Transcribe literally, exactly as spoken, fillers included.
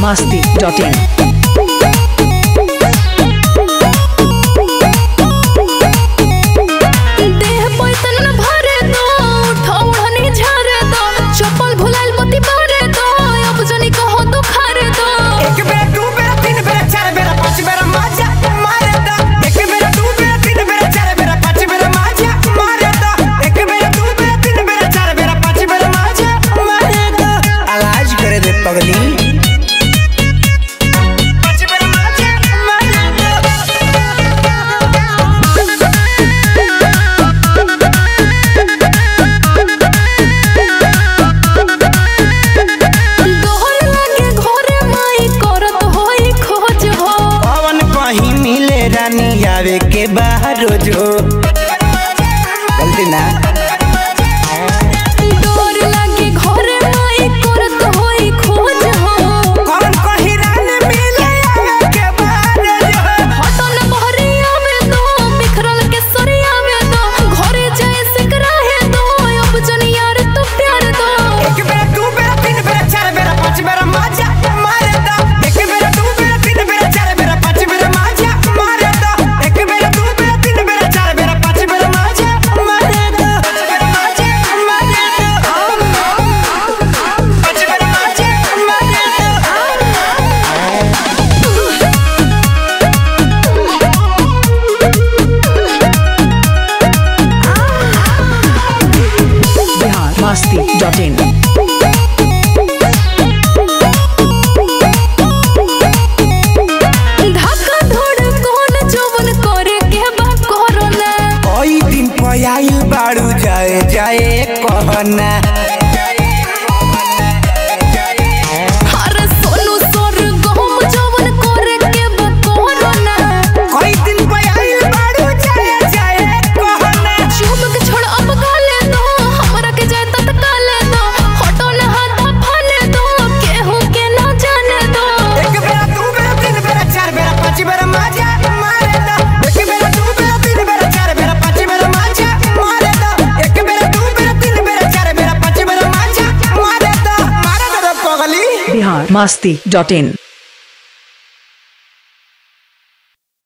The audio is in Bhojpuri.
masti dot in. आवे के बाहर जो गलती ना डोर लागे घरे माई करत होई खोज हो कौन कहि रान मिले आवे के बाहर जो हटन बहरिया में तो बिखरल के सरिया में तो घरे जाए सिकरा है तो अब जन यार तू प्यार दो एक बेर दू बेर तीन बेर चार बेर पांच बेर मजा मारे दो एक बेर दू बेर तीन बेर चार बेर पांच बेर मजा मारे दो एक बेर दू बेर तीन बेर चार बेर पांच बेर मजा मारे दो मजा मारे दो पांच बेर मजा मारे Bihar masti dot in. आइल बाड़ू जाए जाए कहना अरे सोनू सोर गम जवन करे के बकोरना कई दिन पे आइल बाड़ू जाए जाए कहना चुप के छोड़ अब गाले दो हमरा के जाए तत्काले दो हटो न हाथ फाले दो केहू के ना जाने दो एक बेरा दू बेरा तीन बेरा चार बेरा पांच बेरा मजा मारे दो एक बेरा दू बेरा तीन बेरा चार बेरा पांच बेरा मजा मारे दो एक बेरा दू बेरा तीन बेरा चार बेरा पांच बेरा मजा मारे दो मारे दो पगली Bihar masti dot in.